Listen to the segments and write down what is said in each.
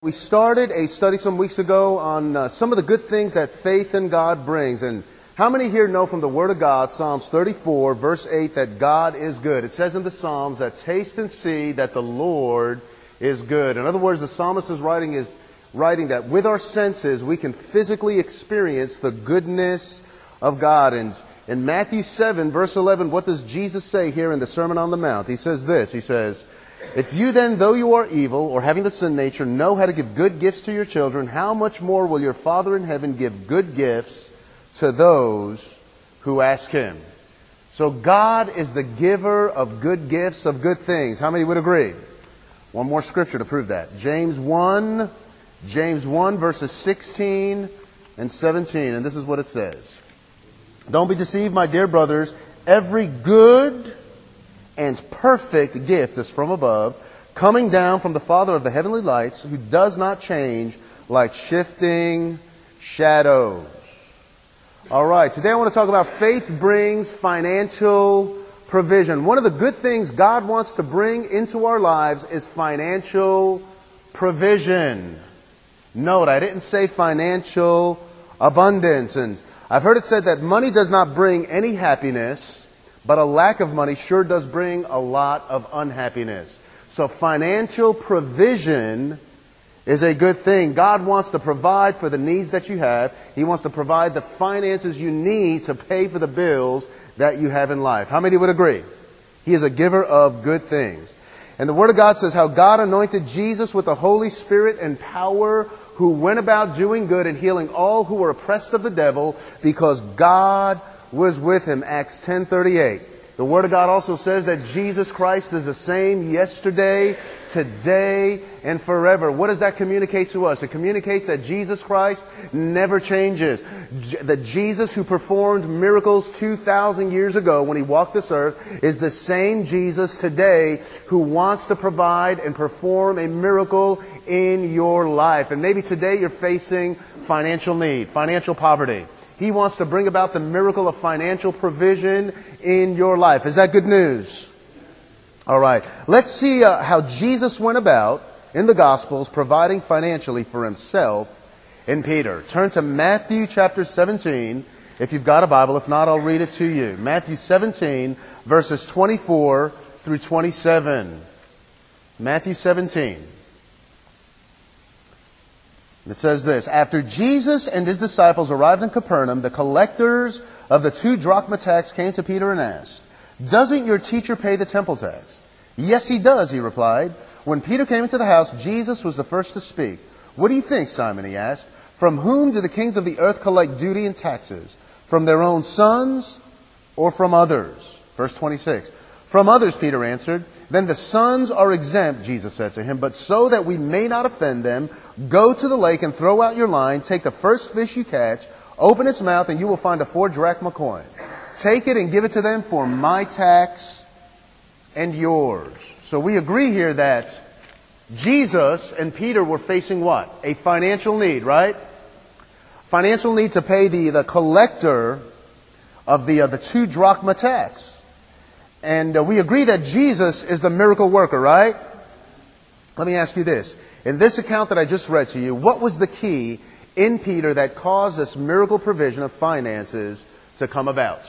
We started a study some weeks ago on some of the good things that faith in God brings. And how many here know from the Word of God, Psalms 34, verse 8, that God is good? It says in the Psalms that taste and see that the Lord is good. In other words, the psalmist is writing that with our senses we can physically experience the goodness of God. And in Matthew 7, verse 11, what does Jesus say here in the Sermon on the Mount? He says this, he says, "If you then, though you are evil, or having the sin nature, know how to give good gifts to your children, how much more will your Father in heaven give good gifts to those who ask Him?" So God is the giver of good gifts, of good things. How many would agree? One more scripture to prove that. James 1 verses 16 and 17. And this is what it says. "Don't be deceived, my dear brothers. Every good and perfect gift is from above, coming down from the Father of the heavenly lights, who does not change like shifting shadows." All right, today I want to talk about faith brings financial provision. One of the good things God wants to bring into our lives is financial provision. Note, I didn't say financial abundance. And I've heard it said that money does not bring any happiness, but a lack of money sure does bring a lot of unhappiness. So financial provision is a good thing. God wants to provide for the needs that you have. He wants to provide the finances you need to pay for the bills that you have in life. How many would agree? He is a giver of good things. And the Word of God says how God anointed Jesus with the Holy Spirit and power, who went about doing good and healing all who were oppressed of the devil, because God was with him. Acts 10:38. The Word of God also says that Jesus Christ is the same yesterday, today, and forever. What does that communicate to us? It communicates that Jesus Christ never changes. That Jesus who performed miracles 2,000 years ago when He walked this earth is the same Jesus today who wants to provide and perform a miracle in your life. And maybe today you're facing financial need, financial poverty. He wants to bring about the miracle of financial provision in your life. Is that good news? All right. Let's see how Jesus went about in the Gospels providing financially for Himself and Peter. Turn to Matthew chapter 17 if you've got a Bible. If not, I'll read it to you. Matthew 17 verses 24 through 27. Matthew 17. It says this: "After Jesus and His disciples arrived in Capernaum, the collectors of the 2 drachma tax came to Peter and asked, 'Doesn't your teacher pay the temple tax?' 'Yes, he does,' he replied. When Peter came into the house, Jesus was the first to speak. 'What do you think, Simon?' he asked. 'From whom do the kings of the earth collect duty and taxes? From their own sons or from others?' Verse 26. 'From others,' Peter answered. 'Then the sons are exempt,' Jesus said to him. 'But so that we may not offend them, go to the lake and throw out your line. Take the first fish you catch, open its mouth, and you will find a 4 drachma coin. Take it and give it to them for my tax and yours.'" So we agree here that Jesus and Peter were facing what? A financial need, right? Financial need to pay the collector of the 2 drachma tax. And we agree that Jesus is the miracle worker, right? Let me ask you this. In this account that I just read to you, what was the key in Peter that caused this miracle provision of finances to come about?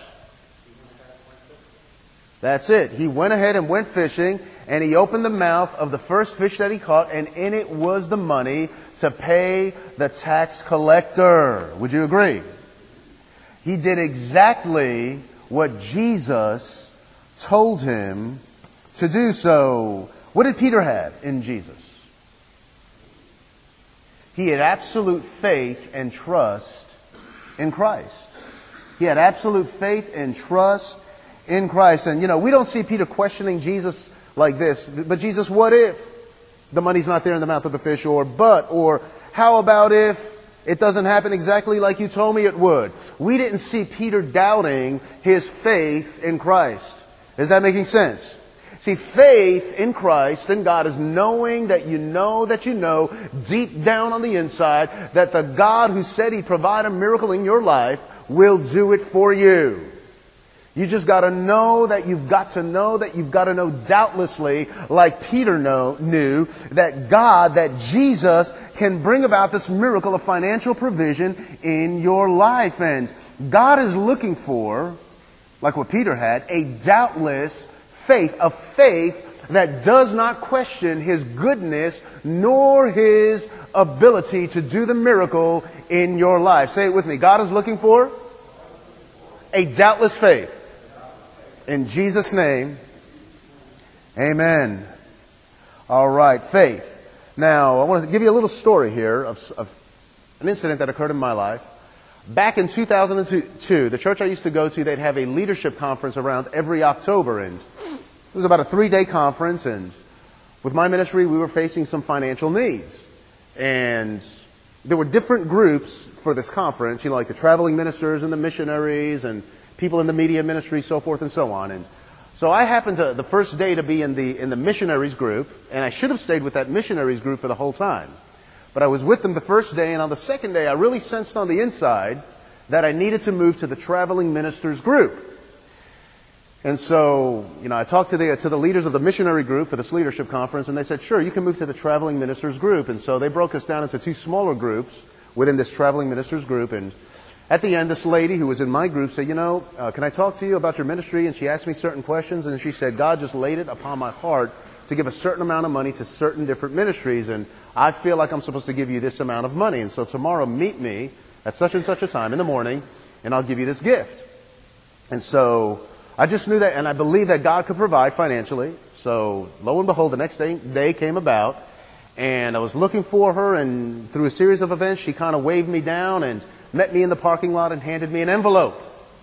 That's it. He went ahead and went fishing, and he opened the mouth of the first fish that he caught, and in it was the money to pay the tax collector. Would you agree? He did exactly what Jesus told him to do. So, what did Peter have in Jesus? He had absolute faith and trust in Christ. He had absolute faith and trust in Christ. And, we don't see Peter questioning Jesus like this. But Jesus, what if the money's not there in the mouth of the fish? Or how about if it doesn't happen exactly like you told me it would? We didn't see Peter doubting his faith in Christ. Is that making sense? See, faith in Christ and God is knowing that you know deep down on the inside that the God who said He'd provide a miracle in your life will do it for you. You just got to know that you've got to know that you've got to know doubtlessly, like Peter knew, that God, that Jesus can bring about this miracle of financial provision in your life. And God is looking for, like what Peter had, a doubtless faith, a faith that does not question His goodness nor His ability to do the miracle in your life. Say it with me. God is looking for a doubtless faith. In Jesus' name, amen. All right, faith. Now, I want to give you a little story here of an incident that occurred in my life. Back in 2002, the church I used to go to, they'd have a leadership conference around every October, and it was about a 3-day conference, and with my ministry, we were facing some financial needs. And there were different groups for this conference, like the traveling ministers and the missionaries and people in the media ministry, so forth and so on. And so I happened to, the first day, to be in the missionaries group, and I should have stayed with that missionaries group for the whole time. But I was with them the first day, and on the second day, I really sensed on the inside that I needed to move to the traveling ministers group. And so, I talked to the leaders of the missionary group for this leadership conference, and they said, sure, you can move to the traveling ministers group. And so they broke us down into 2 smaller groups within this traveling ministers group. And at the end, this lady who was in my group said, can I talk to you about your ministry? And she asked me certain questions, and she said, God just laid it upon my heart to give a certain amount of money to certain different ministries, and I feel like I'm supposed to give you this amount of money. And so tomorrow, meet me at such and such a time in the morning, and I'll give you this gift. And so I just knew that, and I believed that God could provide financially. So lo and behold, the next day came about, and I was looking for her, and through a series of events, she kind of waved me down and met me in the parking lot and handed me an envelope.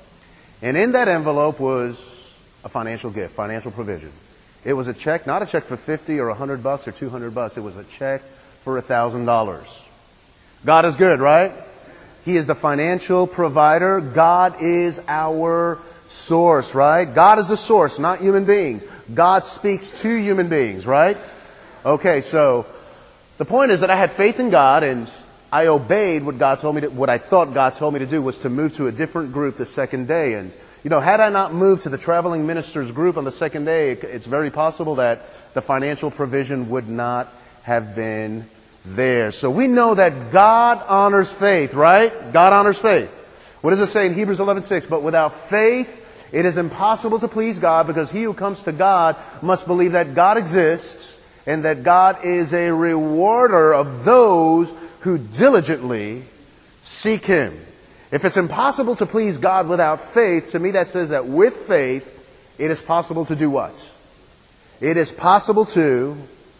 And in that envelope was a financial gift, financial provision. It was a check, not a check for $50 or $100 or $200. It was a check for $1,000. God is good, right? He is the financial provider. God is our source, right? God is the source, not human beings. God speaks to human beings, right? Okay, so the point is that I had faith in God, and I obeyed what God told me to, what I thought God told me to do was to move to a different group the second day. And, had I not moved to the traveling ministers group on the second day, it's very possible that the financial provision would not have been there. So we know that God honors faith, right? God honors faith. What does it say in Hebrews 11:6? But without faith, it is impossible to please God, because he who comes to God must believe that God exists and that God is a rewarder of those who diligently seek Him. If it's impossible to please God without faith, to me that says that with faith, it is possible to do what? It is possible to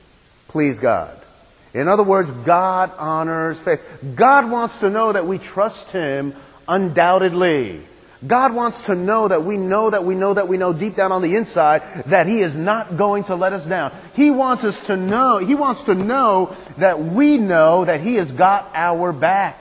please God. In other words, God honors faith. God wants to know that we trust Him undoubtedly. God wants to know that we know deep down on the inside that He is not going to let us down. He wants us to know, He wants to know that we know that He has got our back.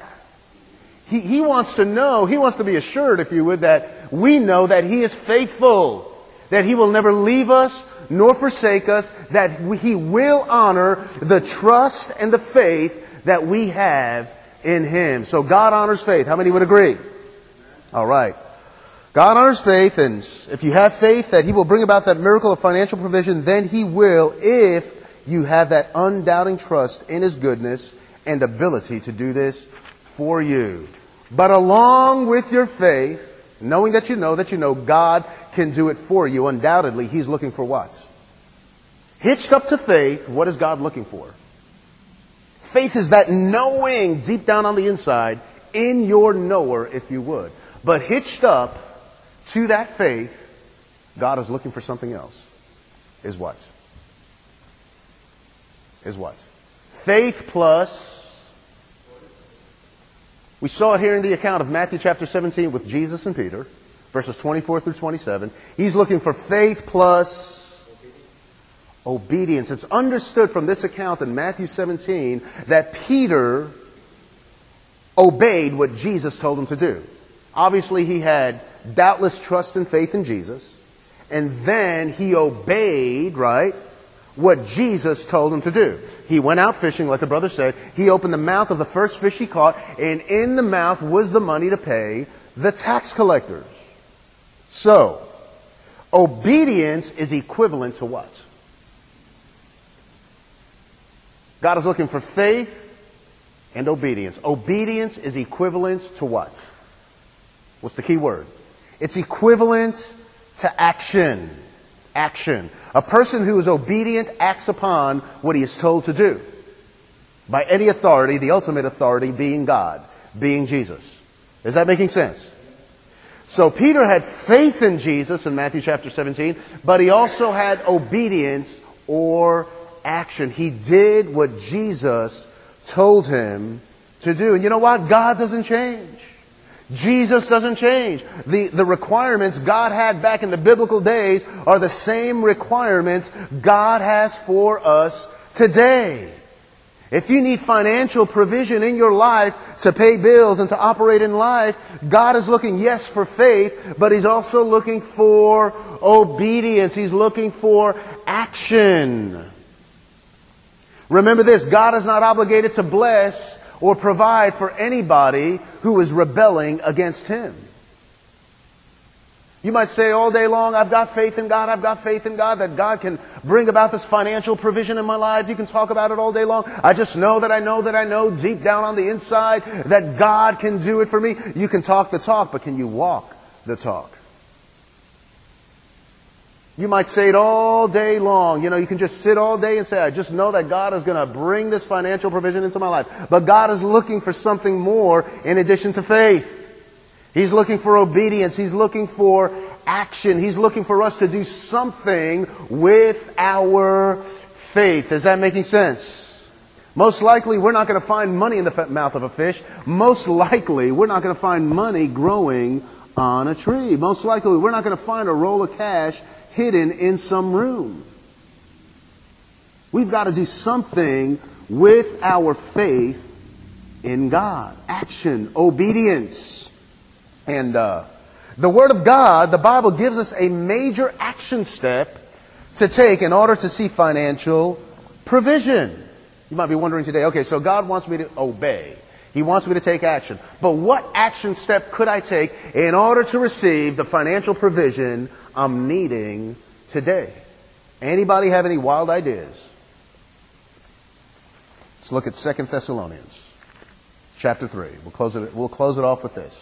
He wants to know, He wants to be assured, if you would, that we know that He is faithful, that He will never leave us nor forsake us, that He will honor the trust and the faith that we have in Him. So God honors faith. How many would agree? All right. God honors faith, and if you have faith that He will bring about that miracle of financial provision, then He will, if you have that undoubting trust in His goodness and ability to do this for you. But along with your faith, knowing that you know God can do it for you, undoubtedly, He's looking for what? Hitched up to faith, what is God looking for? Faith is that knowing deep down on the inside, in your knower, if you would. But hitched up to that faith, God is looking for something else. Is what? Faith plus, we saw it here in the account of Matthew chapter 17 with Jesus and Peter, verses 24 through 27. He's looking for faith plus obedience. It's understood from this account in Matthew 17 that Peter obeyed what Jesus told him to do. Obviously, he had doubtless trust and faith in Jesus. And then he obeyed, right, what Jesus told him to do. He went out fishing, like the brother said. He opened the mouth of the first fish he caught, and in the mouth was the money to pay the tax collectors. So, obedience is equivalent to what? God is looking for faith and obedience. Obedience is equivalent to what? What's the key word? It's equivalent to action. Action. A person who is obedient acts upon what he is told to do. By any authority, the ultimate authority being God, being Jesus. Is that making sense? So Peter had faith in Jesus in Matthew chapter 17, but he also had obedience or action. He did what Jesus told him to do. And you know what? God doesn't change. Jesus doesn't change. The requirements God had back in the biblical days are the same requirements God has for us today. If you need financial provision in your life to pay bills and to operate in life, God is looking, yes, for faith, but He's also looking for obedience. He's looking for action. Remember this, God is not obligated to bless or provide for anybody who is rebelling against Him. You might say all day long, I've got faith in God, that God can bring about this financial provision in my life. You can talk about it all day long. I just know that I know deep down on the inside that God can do it for me. You can talk the talk, but can you walk the talk? You might say it all day long. You can just sit all day and say, I just know that God is going to bring this financial provision into my life. But God is looking for something more in addition to faith. He's looking for obedience. He's looking for action. He's looking for us to do something with our faith. Is that making sense? Most likely, we're not going to find money in the mouth of a fish. Most likely, we're not going to find money growing on a tree. Most likely, we're not going to find a roll of cash hidden in some room. We've got to do something with our faith in God. Action, obedience. And the Word of God, the Bible gives us a major action step to take in order to see financial provision. You might be wondering today, okay, so God wants me to obey. He wants me to take action. But what action step could I take in order to receive the financial provision I'm needing today? Anybody have any wild ideas? Let's look at 2 Thessalonians chapter 3. We'll close it off with this.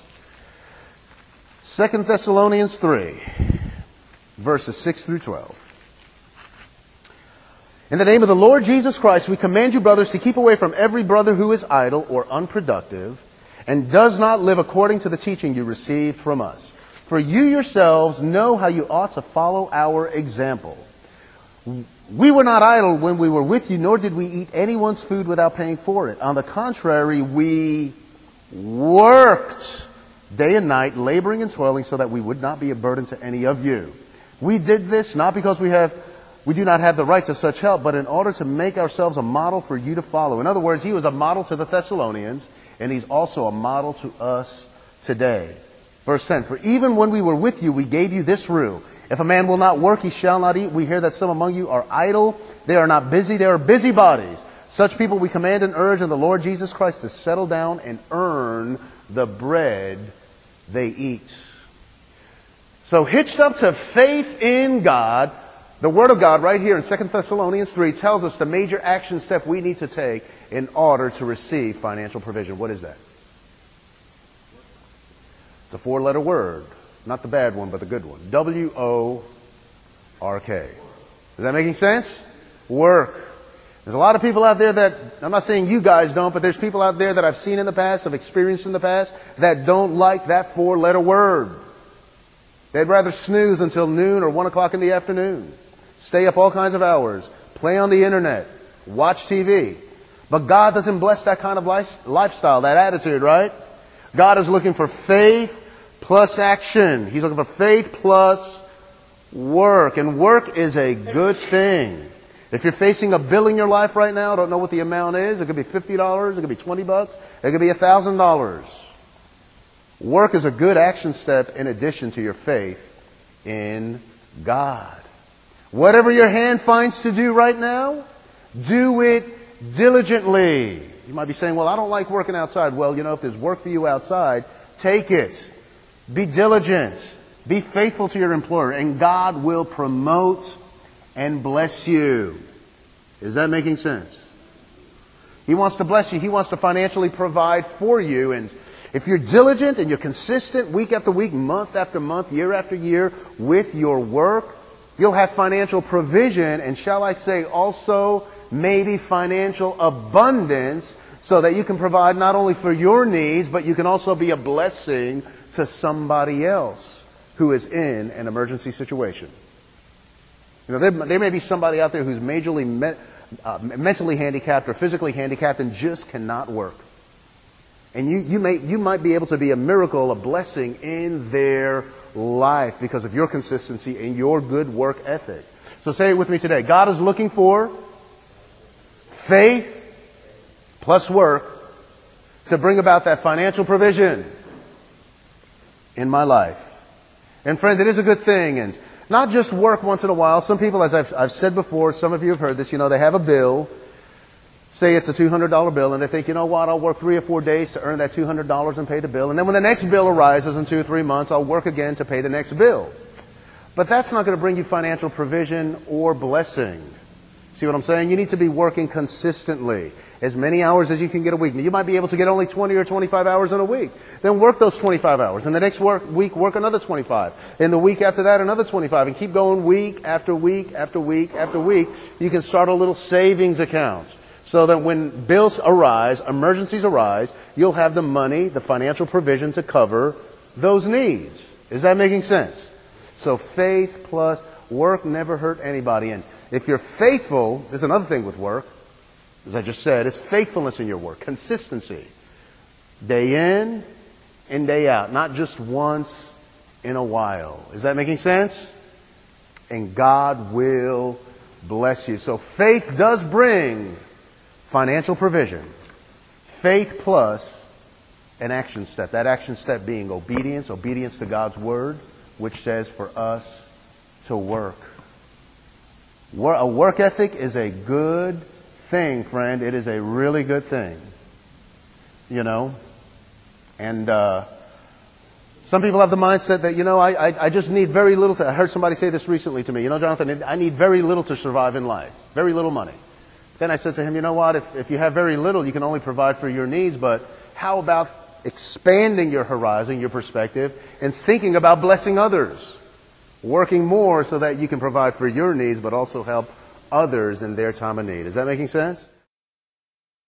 2 Thessalonians 3, verses 6 through 12. In the name of the Lord Jesus Christ, we command you, brothers, to keep away from every brother who is idle or unproductive and does not live according to the teaching you received from us. For you yourselves know how you ought to follow our example. We were not idle when we were with you, nor did we eat anyone's food without paying for it. On the contrary, we worked day and night, laboring and toiling so that we would not be a burden to any of you. We did this not because we do not have the rights of such help, but in order to make ourselves a model for you to follow. In other words, he was a model to the Thessalonians, and he's also a model to us today. Verse 10, for even when we were with you, we gave you this rule. If a man will not work, he shall not eat. We hear that some among you are idle. They are not busy. They are busybodies. Such people we command and urge in the Lord Jesus Christ to settle down and earn the bread they eat. So hitched up to faith in God, the Word of God right here in 2 Thessalonians 3 tells us the major action step we need to take in order to receive financial provision. What is that? It's a 4-letter word. Not the bad one, but the good one. W-O-R-K. Is that making sense? Work. There's a lot of people out there that, I'm not saying you guys don't, but there's people out there that I've seen in the past, have experienced in the past, that don't like that 4-letter word. They'd rather snooze until noon or 1 o'clock in the afternoon. Stay up all kinds of hours. Play on the internet. Watch TV. But God doesn't bless that kind of lifestyle, that attitude, right? God is looking for faith plus action. He's looking for faith plus work. And work is a good thing. If you're facing a bill in your life right now, don't know what the amount is, it could be $50, it could be $20, it could be $1,000. Work is a good action step in addition to your faith in God. Whatever your hand finds to do right now, do it diligently. You might be saying, well, I don't like working outside. Well, if there's work for you outside, take it. Be diligent. Be faithful to your employer, and God will promote and bless you. Is that making sense? He wants to bless you. He wants to financially provide for you. And if you're diligent and you're consistent week after week, month after month, year after year with your work, you'll have financial provision and, shall I say, also maybe financial abundance so that you can provide not only for your needs, but you can also be a blessing to somebody else who is in an emergency situation. You know, there may be somebody out there who's majorly mentally handicapped or physically handicapped and just cannot work. And you might be able to be a miracle, a blessing in their life because of your consistency and your good work ethic. So say it with me today. God is looking for faith plus work to bring about that financial provision in my life. And friend, it is a good thing. And not just work once in a while. Some people, as I've said before, some of you have heard this, they have a bill. Say it's a $200 bill, and they think, you know what, I'll work 3 or 4 days to earn that $200 and pay the bill. And then when the next bill arises in 2 or 3 months, I'll work again to pay the next bill. But that's not going to bring you financial provision or blessing. See what I'm saying? You need to be working consistently. As many hours as you can get a week. Now, you might be able to get only 20 or 25 hours in a week. Then work those 25 hours. And the next week, work another 25. And the week after that, another 25. And keep going week after week after week after week. You can start a little savings account so that when bills arise, emergencies arise, you'll have the money, the financial provision to cover those needs. Is that making sense? So faith plus work never hurt anybody. And if you're faithful, there's another thing with work. As I just said, it's faithfulness in your work, consistency. Day in and day out, not just once in a while. Is that making sense? And God will bless you. So faith does bring financial provision. Faith plus an action step. That action step being obedience to God's word, which says for us to work. A work ethic is a good thing, friend. It is a really good thing. And some people have the mindset that, I just need very little I heard somebody say this recently to me. Jonathan, I need very little to survive in life. Very little money. Then I said to him, you know what? If you have very little, you can only provide for your needs. But how about expanding your horizon, your perspective, and thinking about blessing others? Working more so that you can provide for your needs, but also help others in their time of need. Is that making sense?